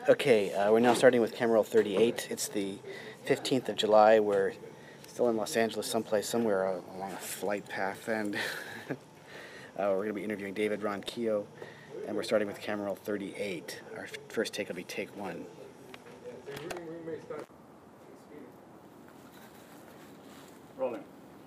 Okay, we're now starting with camera roll 38. It's the 15th of July. We're still in Los Angeles, somewhere along a flight path, and we're going to be interviewing David Ronquillo, and we're starting with camera roll 38. Our first take will be take one. Rolling.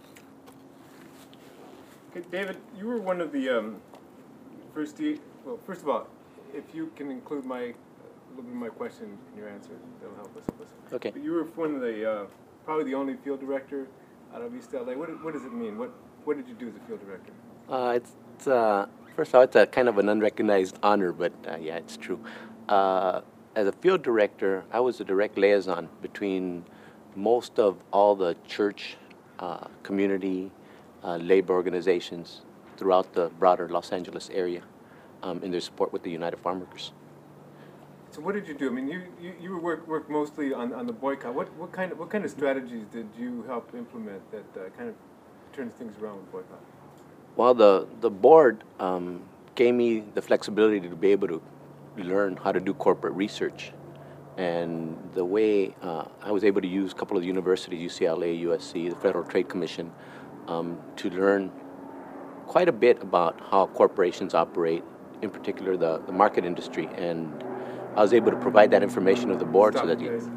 Okay, David, you were one of the first of all, if you can include a little bit of my question in your answer, that'll help us. Okay. But you were one of the, probably the only field director out of East LA. What does it mean? What did you do as a field director? First of all, it's a kind of an unrecognized honor, but yeah, it's true. As a field director, I was a direct liaison between most of all the church, community, labor organizations throughout the broader Los Angeles area in their support with the United Farm Workers. So what did you do? I mean, you worked mostly on the boycott. What kind of strategies did you help implement that kind of turns things around with boycott? Well, the board gave me the flexibility to be able to learn how to do corporate research. And the way I was able to use a couple of universities, UCLA, USC, the Federal Trade Commission, to learn quite a bit about how corporations operate, in particular the market industry. And I was able to provide that information to the board so that Do that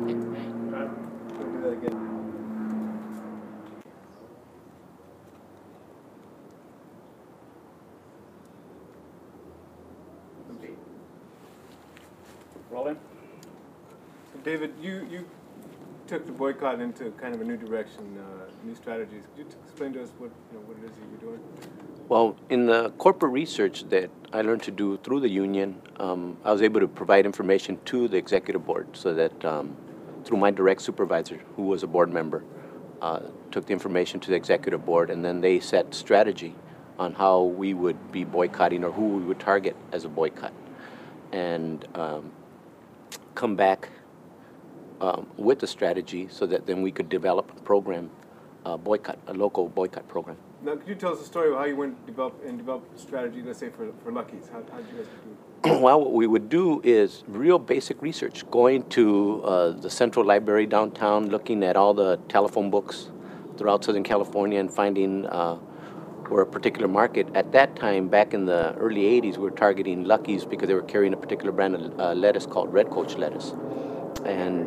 again. Rolling. So David, you took the boycott into kind of a new direction, new strategies. Could you explain to us what it is that you're doing? Well, in the corporate research that I learned to do through the union, I was able to provide information to the executive board so that through my direct supervisor, who was a board member, took the information to the executive board, and then they set strategy on how we would be boycotting or who we would target as a boycott, and come back with the strategy so that then we could develop a program, a local boycott program. Now, could you tell us a story of how you went and developed a strategy, let's say, for Lucky's? How did you guys do it? Well, what we would do is real basic research, going to the Central Library downtown, looking at all the telephone books throughout Southern California and finding where a particular market. At that time, back in the early 80s, we were targeting Lucky's because they were carrying a particular brand of lettuce called Red Coach lettuce. And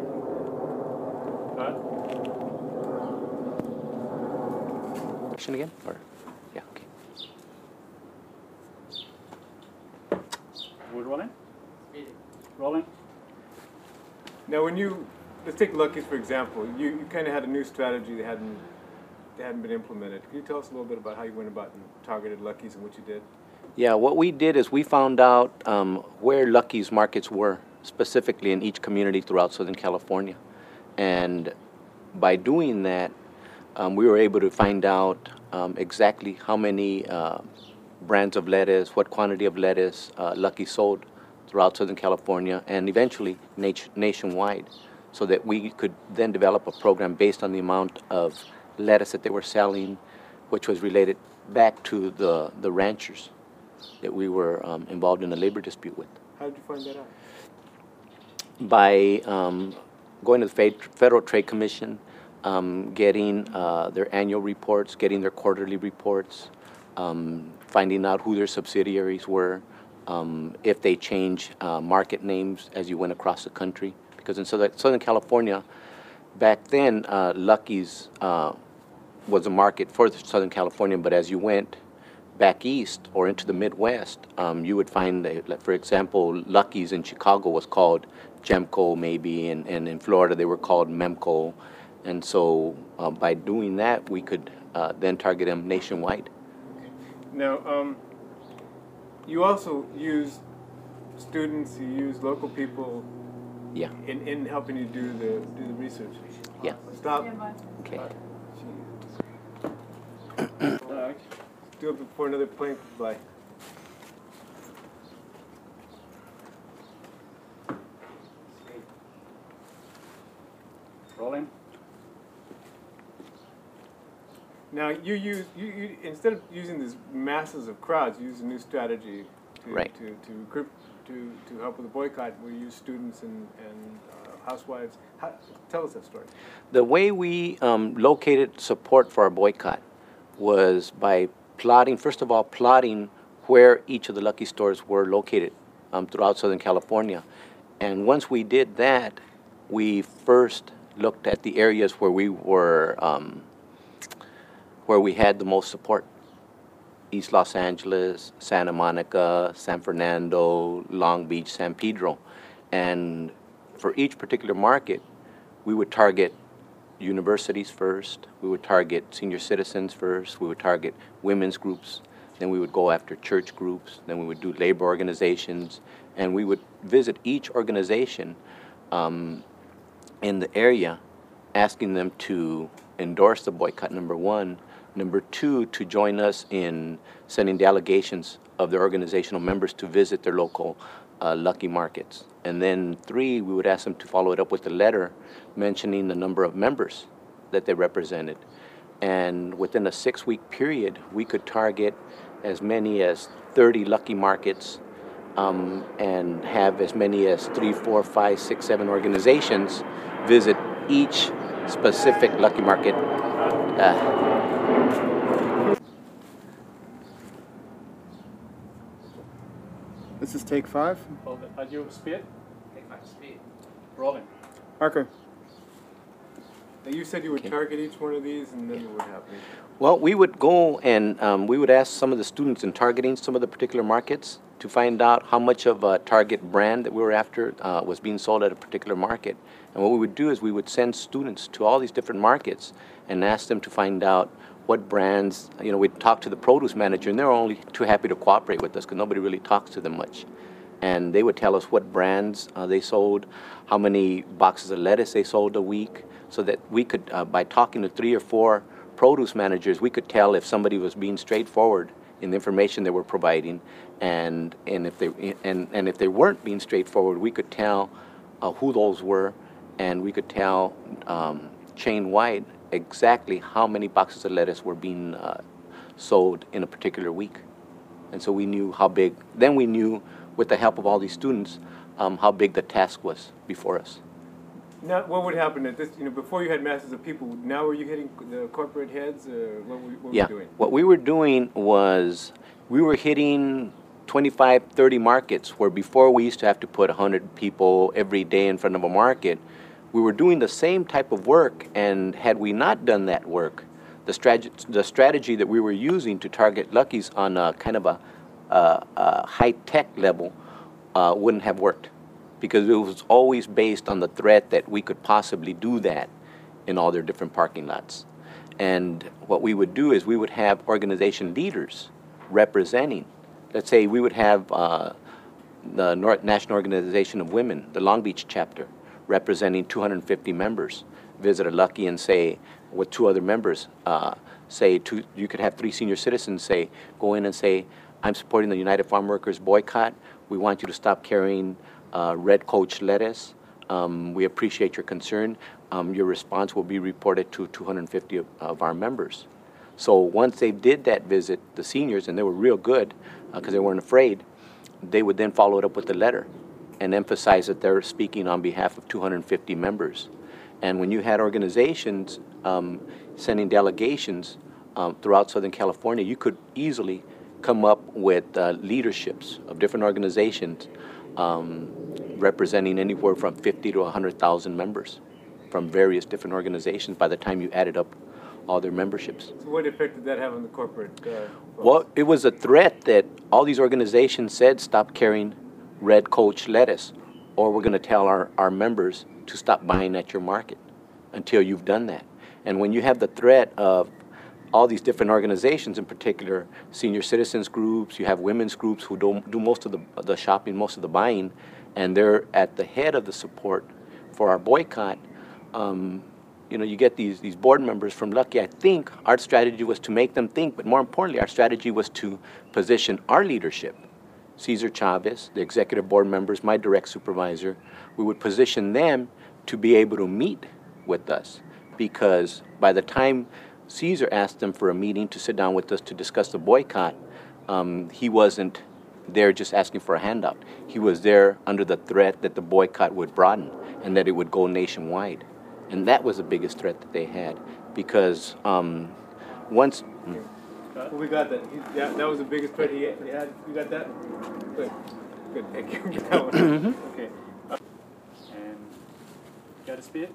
question again? Or yeah, okay. We're rolling. Rolling. Now, let's take Lucky's for example. You kind of had a new strategy that hadn't been implemented. Can you tell us a little bit about how you went about and targeted Lucky's and what you did? Yeah, what we did is we found out where Lucky's markets were, specifically in each community throughout Southern California. And by doing that, we were able to find out exactly how many brands of lettuce, what quantity of lettuce Lucky sold throughout Southern California, and eventually nationwide, so that we could then develop a program based on the amount of lettuce that they were selling, which was related back to the ranchers that we were involved in a labor dispute with. How did you find that out? By going to the Federal Trade Commission, getting their annual reports, getting their quarterly reports, finding out who their subsidiaries were, if they change market names as you went across the country. Because in Southern California, back then, Lucky's was a market for Southern California, but as you went back east or into the Midwest, you would find that, for example, Lucky's in Chicago was called Gemco maybe, and in Florida they were called Memco. And so by doing that, we could then target them nationwide. Okay. Now, you also use students, you use local people. Yeah. In helping you do the research. Yeah. Stop. Okay. Do it before another plane comes by. Rolling. Now you instead of using these masses of crowds, you use a new strategy to Right. to recruit to help with the boycott, we used students and housewives. Tell us that story. The way we located support for our boycott was by plotting, first of all, plotting where each of the Lucky stores were located throughout Southern California. And once we did that, we first looked at the areas where we were, where we had the most support. East Los Angeles, Santa Monica, San Fernando, Long Beach, San Pedro. And for each particular market, we would target universities first, we would target senior citizens first, we would target women's groups, then we would go after church groups, then we would do labor organizations, and we would visit each organization in the area, asking them to endorse the boycott, number one. Number two, to join us in sending delegations of their organizational members to visit their local Lucky markets. And then three, we would ask them to follow it up with a letter mentioning the number of members that they represented. And within a 6-week period, we could target as many as 30 Lucky markets and have as many as 3, 4, 5, 6, 7 organizations visit each specific Lucky market. This is take 5. Hold it. Are you speed? Take 5 speed. Rolling. Parker. Now you said you would target each one of these, and then what would happen? Well, we would go and we would ask some of the students in targeting some of the particular markets to find out how much of a target brand that we were after was being sold at a particular market. And what we would do is we would send students to all these different markets and ask them to find out what brands, we'd talk to the produce manager, and they're only too happy to cooperate with us because nobody really talks to them much. And they would tell us what brands they sold, how many boxes of lettuce they sold a week, so that we could, by talking to 3 or 4 produce managers, we could tell if somebody was being straightforward in the information they were providing, and if they weren't being straightforward, we could tell who those were, and we could tell chain-wide exactly how many boxes of lettuce were being sold in a particular week. And so we knew how big, then we knew with the help of all these students how big the task was before us. Now, what would happen at this, before you had masses of people, now were you hitting the corporate heads, or what were you doing? What we were doing was we were hitting 25, 30 markets, where before we used to have to put 100 people every day in front of a market. We were doing the same type of work, and had we not done that work, the strategy that we were using to target Luckies on a kind of a high-tech level wouldn't have worked, because it was always based on the threat that we could possibly do that in all their different parking lots. And what we would do is we would have organization leaders representing. Let's say we would have the National Organization of Women, the Long Beach chapter, representing 250 members, visit a Lucky and say, with 2 other members, you could have 3 senior citizens say, go in and say, I'm supporting the United Farm Workers boycott. We want you to stop carrying Red Coach lettuce. We appreciate your concern. Your response will be reported to 250 of our members. So once they did that visit, the seniors, and they were real good because they weren't afraid, they would then follow it up with a letter and emphasize that they're speaking on behalf of 250 members. And when you had organizations sending delegations throughout Southern California, you could easily come up with leaderships of different organizations representing anywhere from 50 to 100,000 members from various different organizations by the time you added up all their memberships. So what effect did that have on the corporate Well, it was a threat that all these organizations said, stop carrying Red Coach lettuce, or we're going to tell our members to stop buying at your market until you've done that. And when you have the threat of all these different organizations, in particular senior citizens groups, you have women's groups who do most of the shopping, most of the buying, and they're at the head of the support for our boycott, you get these board members from Lucky. I think our strategy was to make them think, but more importantly, our strategy was to position our leadership, Cesar Chavez, the executive board members, my direct supervisor, we would position them to be able to meet with us, because by the time Cesar asked them for a meeting to sit down with us to discuss the boycott, he wasn't there just asking for a handout. He was there under the threat that the boycott would broaden and that it would go nationwide. And that was the biggest threat that they had, because once... Well, we got that. Yeah, that was the biggest threat he had. You got that? Good. Good. Thank you. That one. Okay. And got a speed?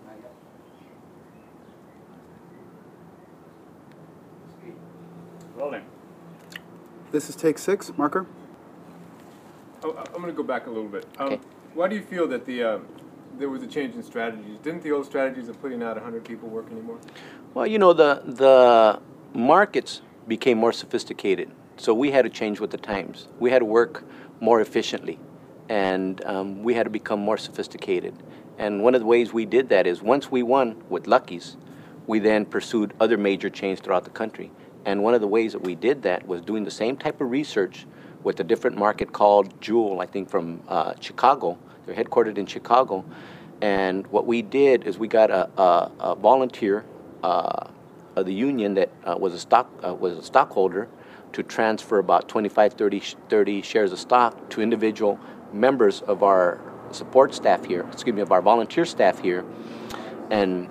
Rolling. This is take 6. Marker. Oh, I'm going to go back a little bit. Okay. Why do you feel that there was a change in strategies? Didn't the old strategies of putting out 100 people work anymore? Well, you know, the markets became more sophisticated, so we had to change with the times. We had to work more efficiently, and we had to become more sophisticated. And one of the ways we did that is once we won with Lucky's, we then pursued other major chains throughout the country. And one of the ways that we did that was doing the same type of research with a different market called Jewel, I think from Chicago. They're headquartered in Chicago. And what we did is we got a volunteer of the union that was a stockholder to transfer about 25, 30 shares of stock to individual members of our support staff here, excuse me, of our volunteer staff here. And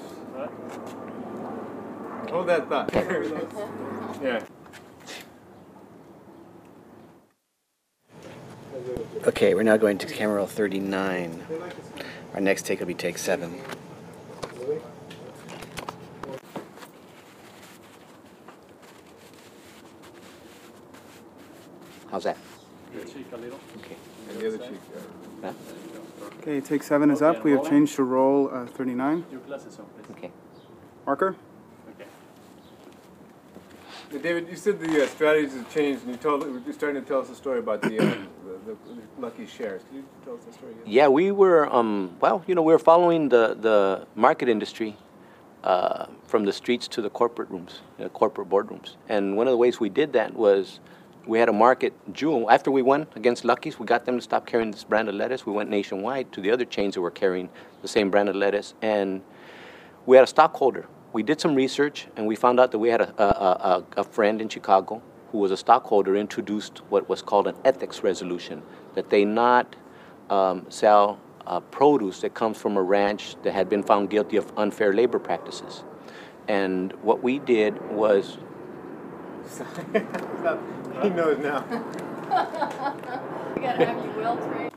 Hold that thought. Yeah. Okay, we're now going to camera roll 39. Our next take will be take 7. how's that? The cheek a little. Okay. And the other cheek. Huh? Okay, take 7 is up. We have changed to roll 39. Your glasses on, please. Okay. Marker. Okay. David, you said the strategies have changed, and you're starting to tell us a story about the Lucky shares. Can you tell us the story again? Yeah, we were, well, you know, we were following the market industry from the streets to the corporate rooms, corporate boardrooms. And one of the ways we did that was we had a market Jewel. After we won against Lucky's, we got them to stop carrying this brand of lettuce. We went nationwide to the other chains that were carrying the same brand of lettuce. And we had a stockholder. We did some research, and we found out that we had a friend in Chicago who was a stockholder, introduced what was called an ethics resolution, that they not sell produce that comes from a ranch that had been found guilty of unfair labor practices. And what we did was... He knows now. You gotta have you well trained.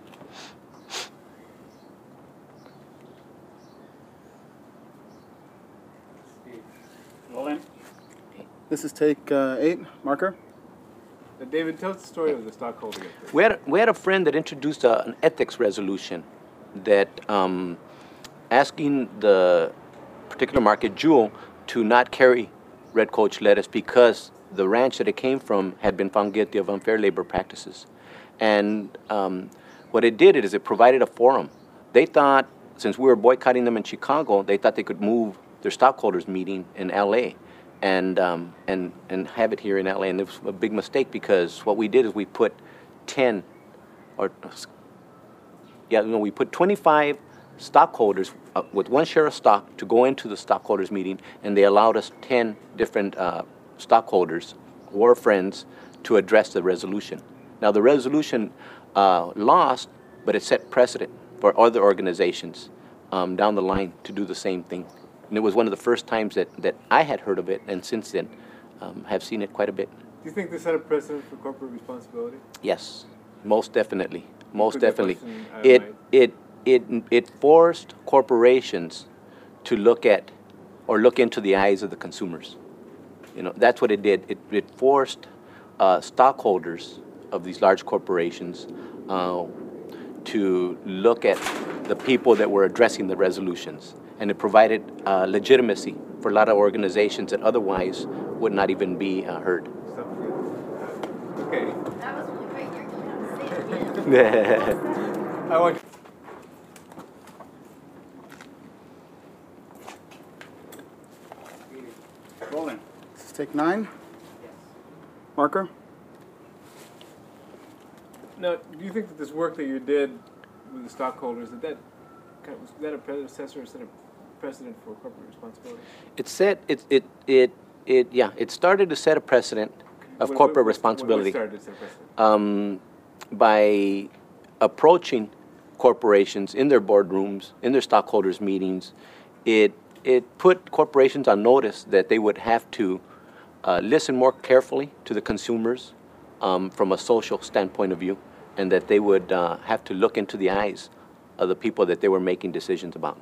Rolling. This is take 8. Marker. David, tell us the story of the stockholder again, please. We had a friend that introduced an ethics resolution that asking the particular market, Jewel, to not carry Red Coach lettuce because the ranch that it came from had been found guilty of unfair labor practices. And what it did is it provided a forum. They thought, since we were boycotting them in Chicago, they thought they could move their stockholders meeting in LA and have it here in LA. And it was a big mistake, because what we did is we put 10 or, yeah, no, we put 25 stockholders with one share of stock to go into the stockholders meeting, and they allowed us 10 different stockholders or friends to address the resolution. Now, the resolution lost, but it set precedent for other organizations down the line to do the same thing. And it was one of the first times that I had heard of it, and since then have seen it quite a bit. Do you think this set a precedent for corporate responsibility? Yes, most definitely. Most Put the definitely. question, It forced corporations to look at or look into the eyes of the consumers. You know, that's what it did. It forced stockholders of these large corporations to look at the people that were addressing the resolutions. And it provided legitimacy for a lot of organizations that otherwise would not even be heard. Okay. That was really great. You're gonna have to say it again. I want. Rolling. This is take 9. Marker. Now, do you think that this work that you did with the stockholders, was that a predecessor or set a precedent for corporate responsibility? It started to set a precedent, of corporate responsibility. What started this precedent? By approaching corporations in their boardrooms, in their stockholders' meetings, it put corporations on notice that they would have to listen more carefully to the consumers from a social standpoint of view, and that they would have to look into the eyes of the people that they were making decisions about.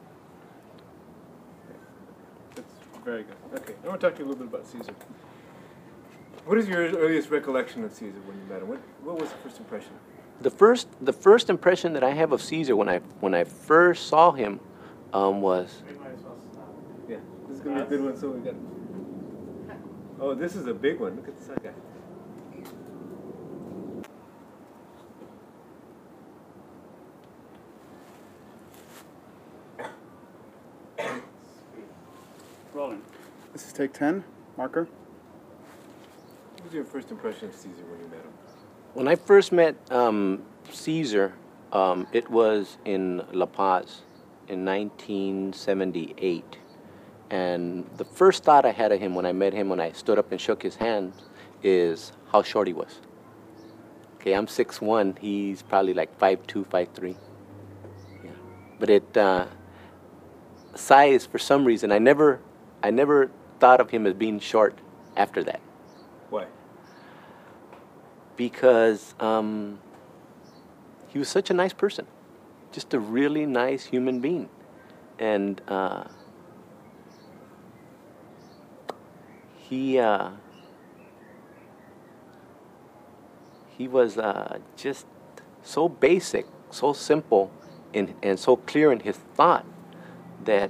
That's very good. Okay, I want to talk to you a little bit about Caesar. What is your earliest recollection of Caesar when you met him? What was the first impression? The first impression that I have of Caesar when I first saw him was, Yeah, this is going to be a good one, so we got... Oh, this is a big one. Look at this guy. Rolling. This is take 10, marker. What was your first impression of Caesar when you met him? when I first met Caesar, it was in La Paz in 1978. And the first thought I had of him when I met him, when I stood up and shook his hand, is how short he was. Okay, I'm 6'1", he's probably like 5'2", 5'3". Yeah. But size, for some reason, I never thought of him as being short after that. Why? Because he was such a nice person, just a really nice human being. And he was just so basic, so simple, and so clear in his thought that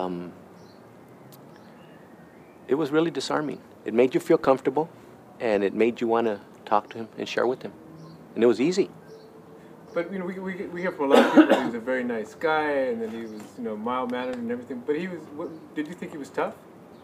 it was really disarming. It made you feel comfortable, and it made you want to talk to him and share with him. And it was easy. But you know, we hear from a lot of people that he was a very nice guy, and that he was, you know, mild-mannered and everything. But he was. Did you think he was tough?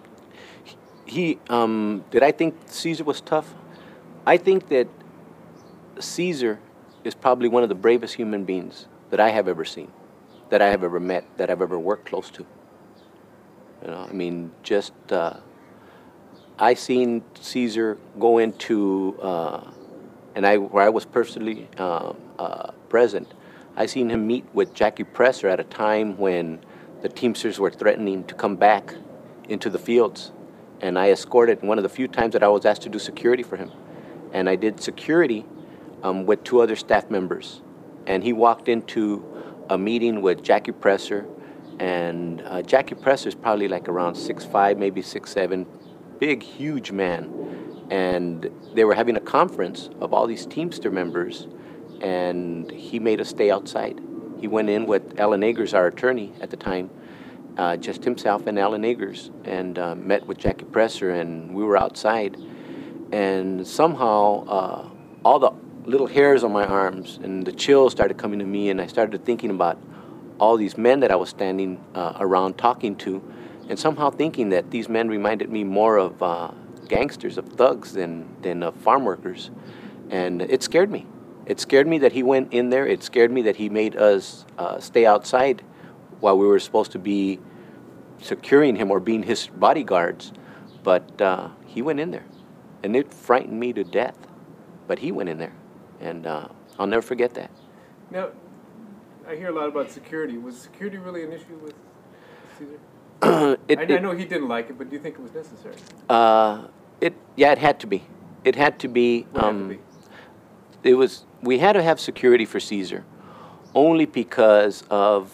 Did I think Caesar was tough? I think that Caesar is probably one of the bravest human beings that I have ever seen, that I have ever met, that I've ever worked close to. You know, I mean, just I seen Caesar go into, where I was personally present, I seen him meet with Jackie Presser at a time when the Teamsters were threatening to come back into the fields. And I escorted, one of the few times that I was asked to do security for him. And I did security with 2 other staff members. And he walked into a meeting with Jackie Presser. And Jackie Presser is probably like around 6'5", maybe 6'7", big, huge man. And they were having a conference of all these Teamster members, and he made us stay outside. He went in with Alan Agers, our attorney at the time, just himself and Alan Agers, and met with Jackie Presser, and we were outside. And somehow all the little hairs on my arms and the chills started coming to me, and I started thinking about all these men that I was standing around talking to, and somehow thinking that these men reminded me more of gangsters, of thugs, than of farm workers. And it scared me. It scared me that he went in there. It scared me that he made us stay outside while we were supposed to be securing him or being his bodyguards. But he went in there, and it frightened me to death. But he went in there, and I'll never forget that. Now, I hear a lot about security. Was security really an issue with Caesar? I know he didn't like it, but do you think it was necessary? Yeah, it had to be. It had to be. What had to be? We had to have security for Caesar, only because of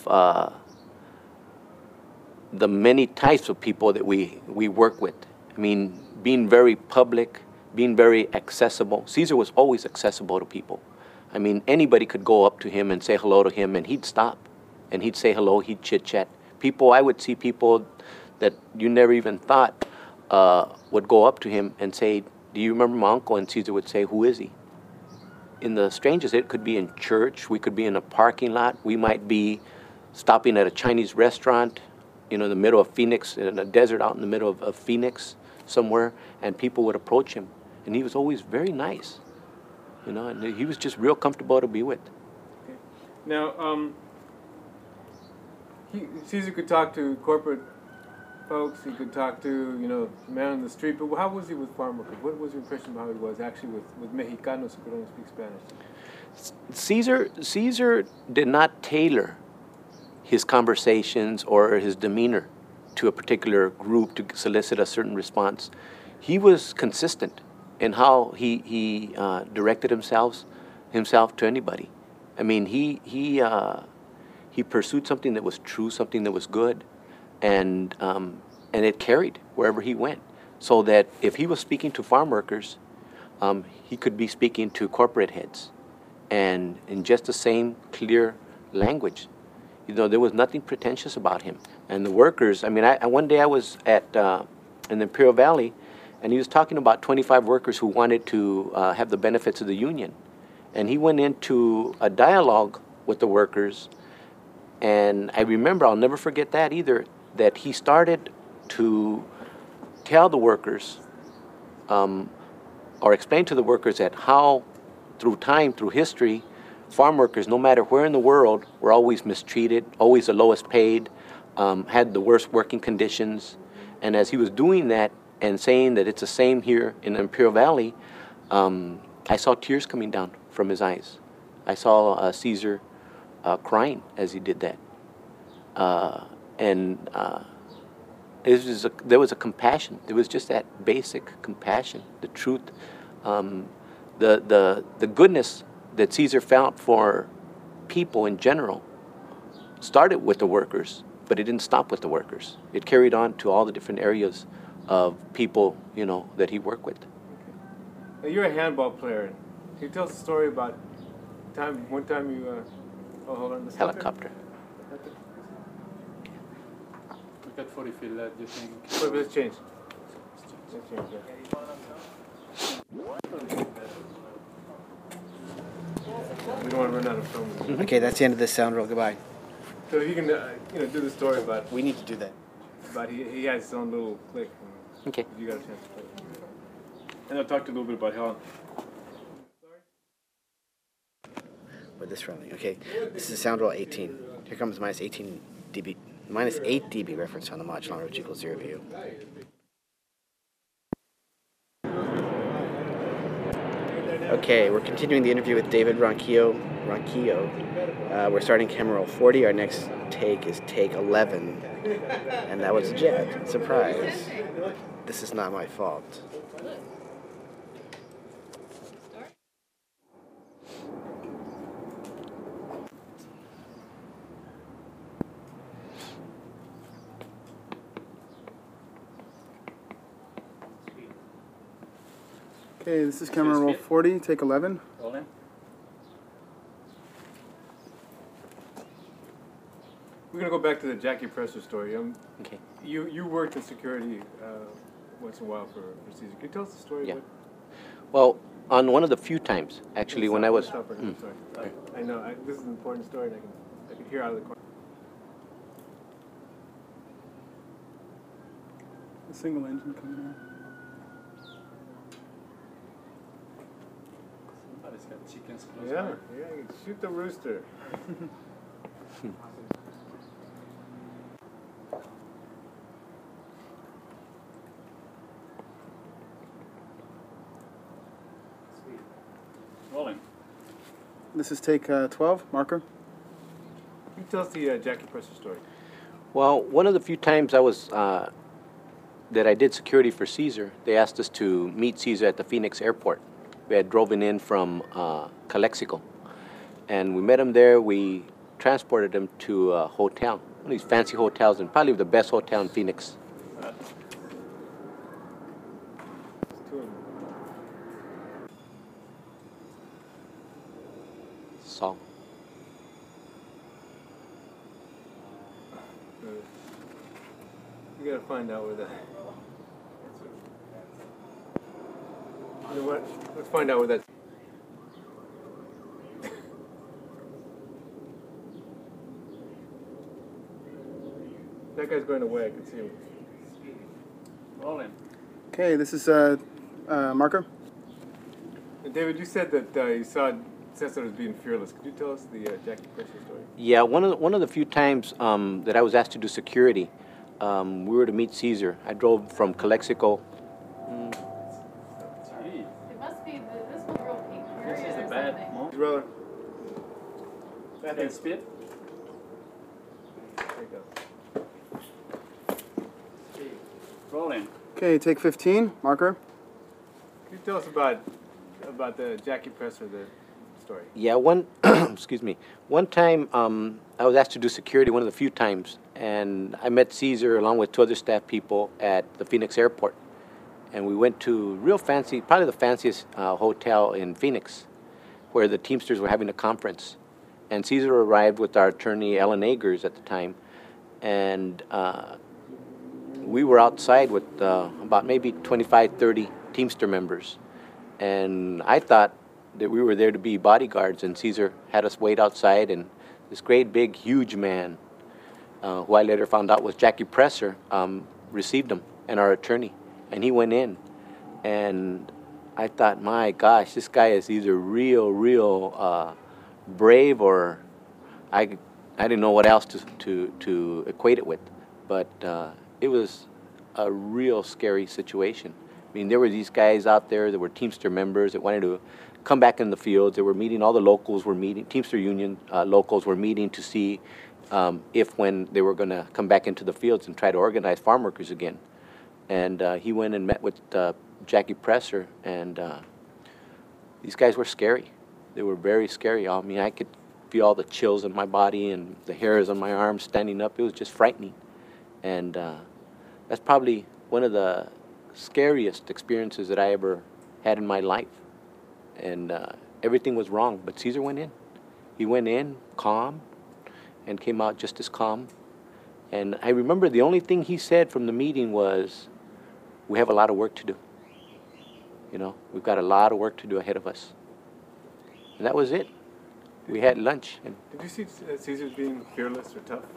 the many types of people that we work with. I mean, being very public, being very accessible. Caesar was always accessible to people. I mean, anybody could go up to him and say hello to him, and he'd stop, and he'd say hello, he'd chit-chat. I would see people that you never even thought would go up to him and say, "Do you remember my uncle?" And Caesar would say, "Who is he?" In the strangest, it could be in church, we could be in a parking lot, we might be stopping at a Chinese restaurant, you know, in the middle of Phoenix, in a desert out in the middle of Phoenix somewhere, and people would approach him. And he was always very nice, you know, and he was just real comfortable to be with. Okay. Now, Caesar could talk to corporate folks. He could talk to, you know, the man on the street. But how was he with farm workers? What was your impression of how he was actually with Mexicanos who could only speak Spanish? Caesar did not tailor his conversations or his demeanor to a particular group to solicit a certain response. He was consistent in how he directed himself to anybody. I mean, he pursued something that was true, something that was good, and it carried wherever he went. So that if he was speaking to farm workers, he could be speaking to corporate heads, and in just the same clear language. You know, there was nothing pretentious about him. And the workers, I mean, one day I was in the Imperial Valley, and he was talking about 25 workers who wanted to have the benefits of the union. And he went into a dialogue with the workers, and I remember, I'll never forget that either, that he started to tell the workers, or explain to the workers that how, through time, through history, farm workers, no matter where in the world, were always mistreated, always the lowest paid, had the worst working conditions. And as he was doing that and saying that it's the same here in the Imperial Valley, I saw tears coming down from his eyes. I saw Caesar crying as he did that. There was a compassion. There was just that basic compassion, the truth, the goodness that Caesar felt for people in general started with the workers, but it didn't stop with the workers. It carried on to all the different areas of people, you know, that he worked with. Now, you're a handball player. Can you tell us a story about one time you, hold on. Helicopter. Look at 40 feet left, you think? Wait, let's change. Let's change, yeah. We don't want to run out of film. Okay, that's the end of this sound roll. Goodbye. So you can, you know, do the story about. We need to do that. But he has his own little clique. Okay. You got a chance to play. And I'll talk to you a little bit about Helen. With this rolling. Okay, this is sound roll 18. Here comes minus 18 dB, minus 8 dB reference on the modular, which equals 0 view. Okay, we're continuing the interview with David Ronquillo. We're starting camera roll 40. Our next take is take 11. And that was a jet. Surprise. This is not my fault. Okay, this is camera roll 40, take 11. Rolling. We're going to go back to the Jackie Presser story. Okay. You worked in security once in a while for Caesar. Can you tell us the story? Yeah. Well, on one of the few times, actually, when I was... Sorry. I know. This is an important story, and I can hear out of the corner. A single engine coming in. Somebody's got chickens close Yeah, by. yeah. Shoot the rooster. Rolling. This is take 12, marker. Can you tell us the Jackie Presser story? Well, one of the few times I was... that I did security for Caesar, they asked us to meet Caesar at the Phoenix airport. We had driven in from Calexico. And we met him there. We transported him to a hotel, one of these fancy hotels, and probably the best hotel in Phoenix. So, We gotta find out where that. You know what? Let's find out where that. That guy's going away. I can see him. Rolling. Okay, this is marker. And David, you said that you saw Cesar as being fearless. Could you tell us the Jackie Presser story? yeah, one of the few times that I was asked to do security, we were to meet Caesar. I drove from Calexico. Gee, It must be this was real peak period this is or a bad something. moment. Roller. Can spit? There you go. Okay. Rolling. Okay, take 15, marker. Can you tell us about the Jackie Presser, the story? Yeah, excuse me. One time, I was asked to do security one of the few times, and I met Caesar along with two other staff people at the Phoenix airport. And we went to real fancy, probably the fanciest hotel in Phoenix, where the Teamsters were having a conference. And Caesar arrived with our attorney, Ellen Agers, at the time, and we were outside with about maybe 25, 30 Teamster members. And I thought that we were there to be bodyguards, and Caesar had us wait outside, and this great, big, huge man, who I later found out was Jackie Presser, received him, and our attorney, and he went in. And I thought, my gosh, this guy is either real brave, or I didn't know what else to equate it with. But it was a real scary situation. I mean, there were these guys out there that were Teamster members that wanted to come back in the fields. They were meeting, all the locals were meeting, Teamster Union locals were meeting to see when they were going to come back into the fields and try to organize farm workers again. And he went and met with Jackie Presser, and these guys were scary. They were very scary. I mean, I could feel all the chills in my body and the hairs on my arms standing up. It was just frightening. And that's probably one of the scariest experiences that I ever had in my life. And everything was wrong, but Caesar went in. He went in calm and came out just as calm. And I remember the only thing he said from the meeting was, we have a lot of work to do. You know, we've got a lot of work to do ahead of us. And that was it. We had lunch. And Did you see Caesar being fearless or tough?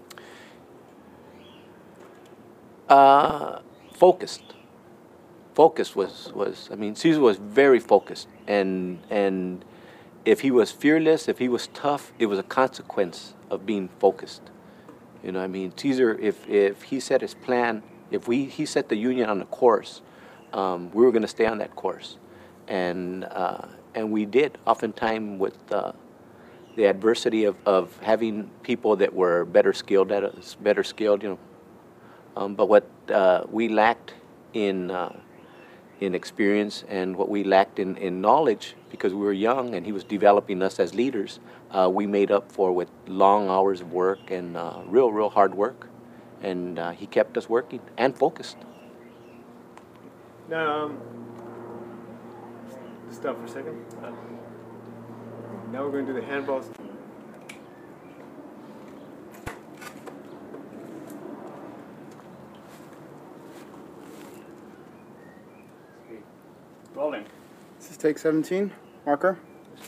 focused. Focus was I mean, Caesar was very focused. And if he was fearless, if he was tough, it was a consequence of being focused. You know, I mean, Caesar, if he set his plan, he set the Union on a course, we were going to stay on that course. And we did, oftentimes with the adversity of having people that were better skilled, you know. But what we lacked in experience, and what we lacked in knowledge, because we were young and he was developing us as leaders, we made up for with long hours of work and real hard work. And he kept us working and focused. Now, stop for a second. Now we're going to do the handballs. Rolling. This is take 17, marker.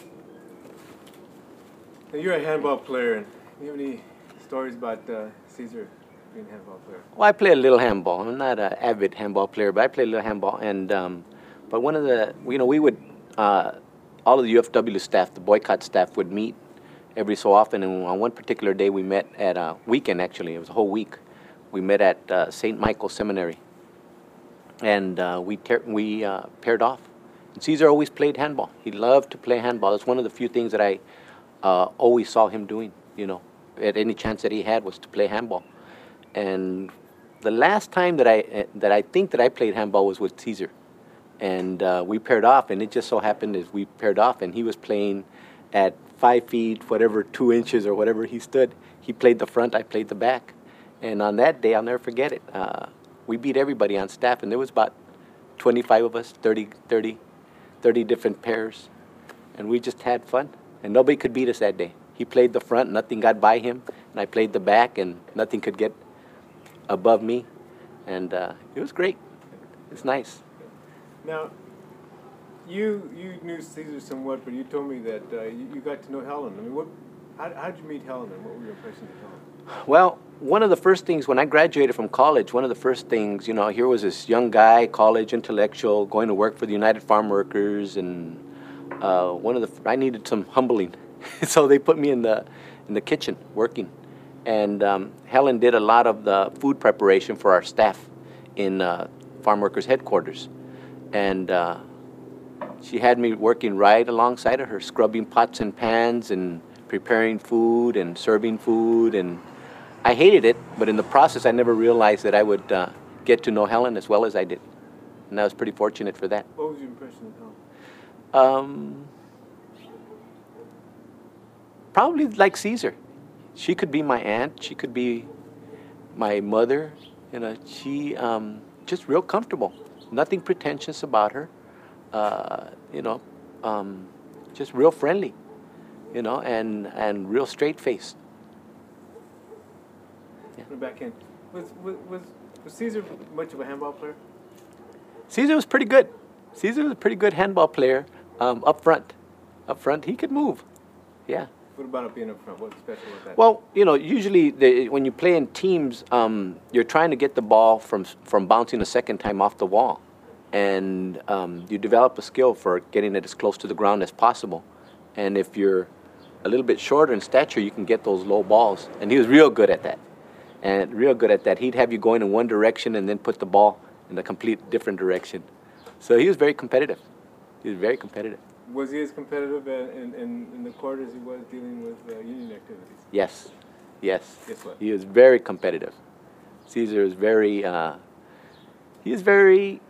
Now, you're a handball player, and do you have any stories about Caesar being a handball player? Well, I play a little handball. I'm not an avid handball player, but I play a little handball. And but one of the, you know, we would all of the UFW staff, the boycott staff, would meet every so often. And on one particular day, we met at a weekend. Actually, it was a whole week. We met at St. Michael Seminary, and we paired off. And Caesar always played handball. He loved to play handball. It's one of the few things that I always saw him doing. You know, at any chance that he had was to play handball. And the last time that I think that I played handball was with Caesar, and we paired off. And it just so happened as we paired off, and he was playing at 5 feet, whatever, 2 inches or whatever he stood. He played the front, I played the back. And on that day, I'll never forget it. We beat everybody on staff, and there was about 25 of us, 30 different pairs, and we just had fun. And nobody could beat us that day. He played the front, nothing got by him, and I played the back, and nothing could get above me. And it was great. It's nice. Now, you knew Caesar somewhat, but you told me that you got to know Helen. I mean, how did you meet Helen, and what were your impressions of Helen? Well, one of the first things, when I graduated from college, one of the first things, you know, here was this young guy, college intellectual, going to work for the United Farm Workers, and I needed some humbling. So they put me in the kitchen working. And Helen did a lot of the food preparation for our staff in farm workers headquarters. And she had me working right alongside of her, scrubbing pots and pans and preparing food and serving food. And I hated it, but in the process I never realized that I would get to know Helen as well as I did. And I was pretty fortunate for that. What was your impression of Helen? Probably like Caesar. She could be my aunt. She could be my mother. You know, she just real comfortable. Nothing pretentious about her. You know, just real friendly. You know, and real straight-faced. Yeah. Back in, was Caesar much of a handball player? Caesar was pretty good. Caesar was a pretty good handball player. Up front, he could move. Yeah. What about it being up front? What's special with that? Well, you know, usually when you play in teams, you're trying to get the ball from bouncing a second time off the wall. And you develop a skill for getting it as close to the ground as possible. And if you're a little bit shorter in stature, you can get those low balls. And he was real good at that. And real good at that. He'd have you going in one direction and then put the ball in a complete different direction. So he was very competitive. He was very competitive. Was he as competitive in the court as he was dealing with union activities? Yes, yes. Guess what? He was very competitive. Caesar is very, he is very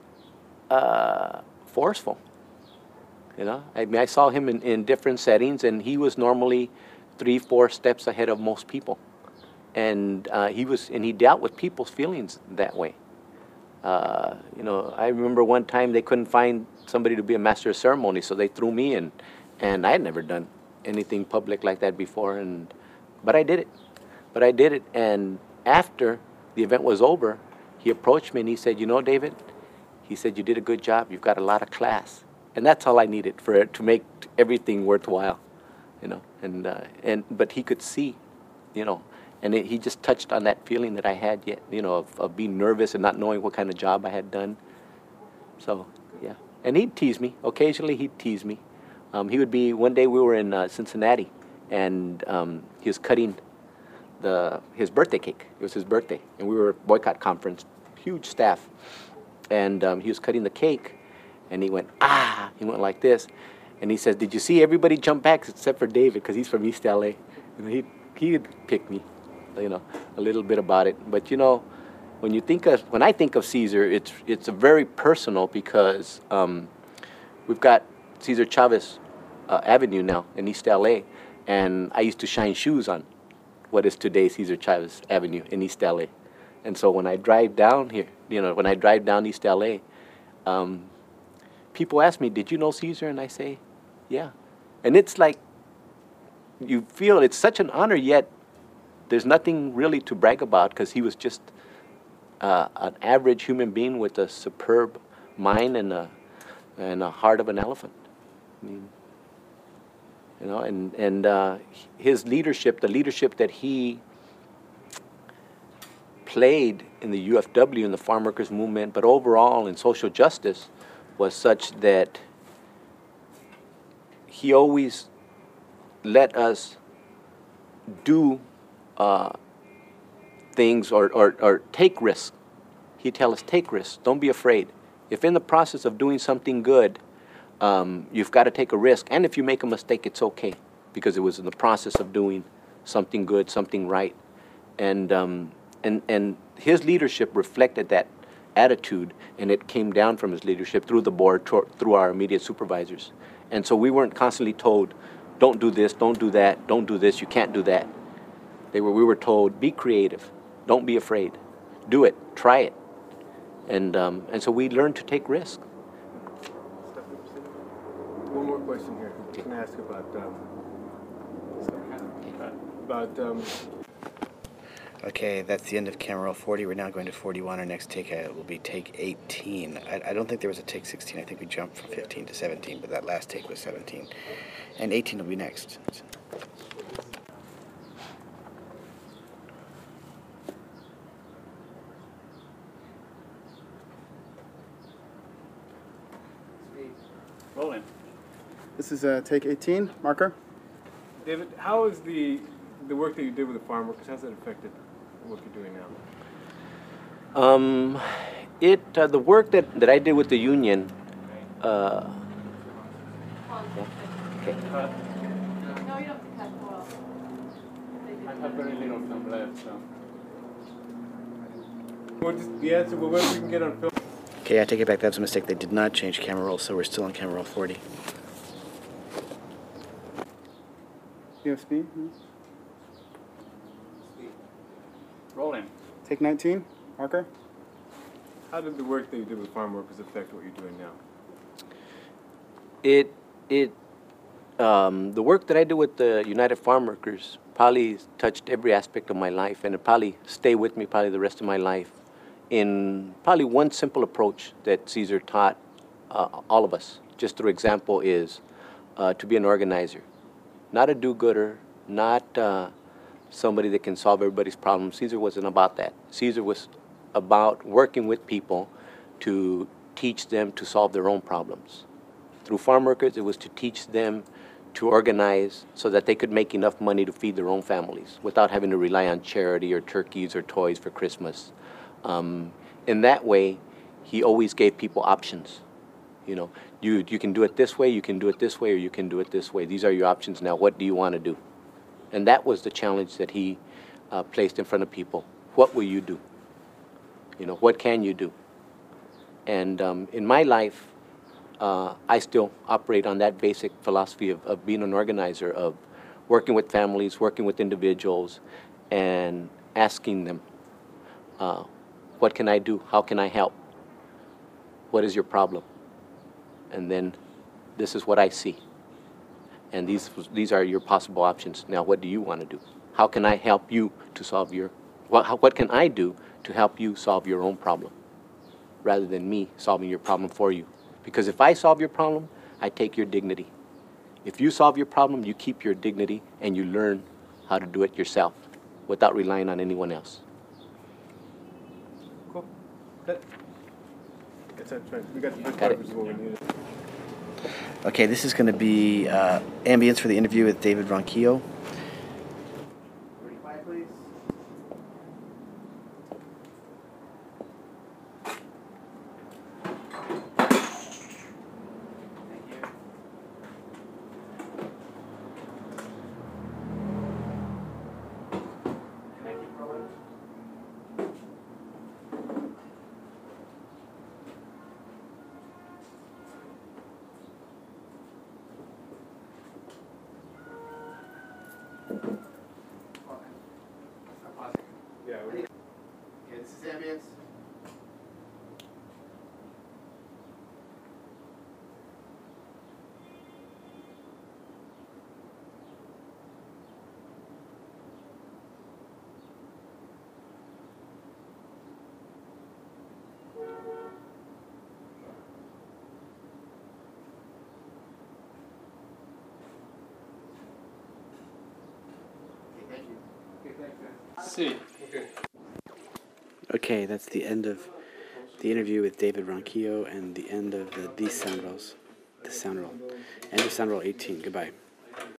forceful. You know, I mean, I saw him in different settings, and he was normally 3-4 steps ahead of most people, and he dealt with people's feelings that way. You know, I remember one time they couldn't find somebody to be a master of ceremony, so they threw me in, and I had never done anything public like that before, but I did it. And after the event was over, he approached me and he said, "You know, David," he said, "you did a good job. You've got a lot of class." And that's all I needed to make everything worthwhile, you know. But he could see, you know, and he just touched on that feeling that I had yet, you know, of being nervous and not knowing what kind of job I had done. So, yeah. And he'd tease me. Occasionally he'd tease me. He would be, one day we were in Cincinnati, and he was cutting his birthday cake. It was his birthday, and we were at boycott conference, huge staff. And he was cutting the cake, and he went, "Ah!" He went like this. And he says, "Did you see everybody jump back except for David, because he's from East LA?" And he'd pick me, you know, a little bit about it. But, you know, when I think of Caesar, it's a very personal, because we've got Cesar Chavez Avenue now in East LA, and I used to shine shoes on what is today Cesar Chavez Avenue in East LA. And so when I drive down here, you know, when I drive down East LA, people ask me, "Did you know Caesar?" And I say, "Yeah." And it's like, you feel it's such an honor, yet there's nothing really to brag about, because he was just an average human being with a superb mind and a heart of an elephant. I mean, you know, and his leadership, the leadership that he played in the UFW, in the farm workers movement, but overall in social justice, was such that he always let us do things or take risks. He'd tell us, "Take risks, don't be afraid. If in the process of doing something good, you've got to take a risk, and if you make a mistake, it's okay, because it was in the process of doing something good, something right." And his leadership reflected that attitude, and it came down from his leadership through the board, through our immediate supervisors. And so we weren't constantly told, "Don't do this, don't do that, don't do this, you can't do that." We were told, "Be creative, don't be afraid, do it, try it." And so we learned to take risks. One more question here. I was going to ask about Okay, that's the end of camera roll 40. We're now going to 41. Our next take will be take 18. I don't think there was a take 16. I think we jumped from 15 to 17, but that last take was 17. And 18 will be next. Rolling. This is take 18, marker. David, how is the the work that you did with the farm workers, how's that affected what you're doing now? The work that I did with the union, yeah, okay. No, you don't have to cut off. I have very little time left, so. Well, just the answer, well, whatever we can get on film. Okay, I take it back. That was a mistake. They did not change camera roll, so we're still on camera roll 40. You have speed? Rolling. Take 19, marker. How did the work that you did with farm workers affect what you're doing now? The work that I did with the United Farm Workers probably touched every aspect of my life, and it probably stay with me probably the rest of my life in probably one simple approach that Cesar taught all of us. Just through example is to be an organizer, not a do-gooder, not somebody that can solve everybody's problems. Cesar wasn't about that. Cesar was about working with people to teach them to solve their own problems. Through farm workers, it was to teach them to organize so that they could make enough money to feed their own families without having to rely on charity or turkeys or toys for Christmas. In that way, he always gave people options. You know, you can do it this way, you can do it this way, or you can do it this way. These are your options now. What do you want to do? And that was the challenge that he placed in front of people. What will you do? You know, what can you do? And in my life, I still operate on that basic philosophy of being an organizer, of working with families, working with individuals, and asking them, what can I do? How can I help? What is your problem? And then this is what I see. And these are your possible options. Now, what do you want to do? How can I help you to solve your, what can I do to help you solve your own problem rather than me solving your problem for you? Because if I solve your problem, I take your dignity. If you solve your problem, you keep your dignity and you learn how to do it yourself without relying on anyone else. Cool. Good. Guess that's right. We got the best Got it. purpose of what we needed. Okay, this is going to be ambience for the interview with David Ronquillo. 35, please. Yeah. Okay, this is ambience. See. Okay, that's the end of the interview with David Ronquillo and the end of the sound rolls. The sound roll. End of sound roll 18. Goodbye.